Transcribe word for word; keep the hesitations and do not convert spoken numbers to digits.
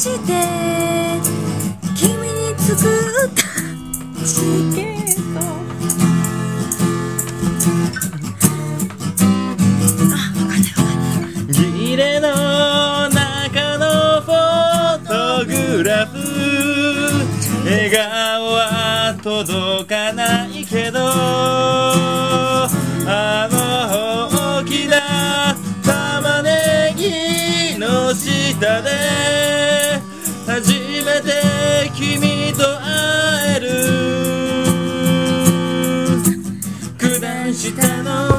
して君に作ったチケット。あ、わかんないわかんない。 ギレの中のフォトグラフ、笑顔は届かないけど、あの大きな玉ねぎの下で初めて君と会える。九段下の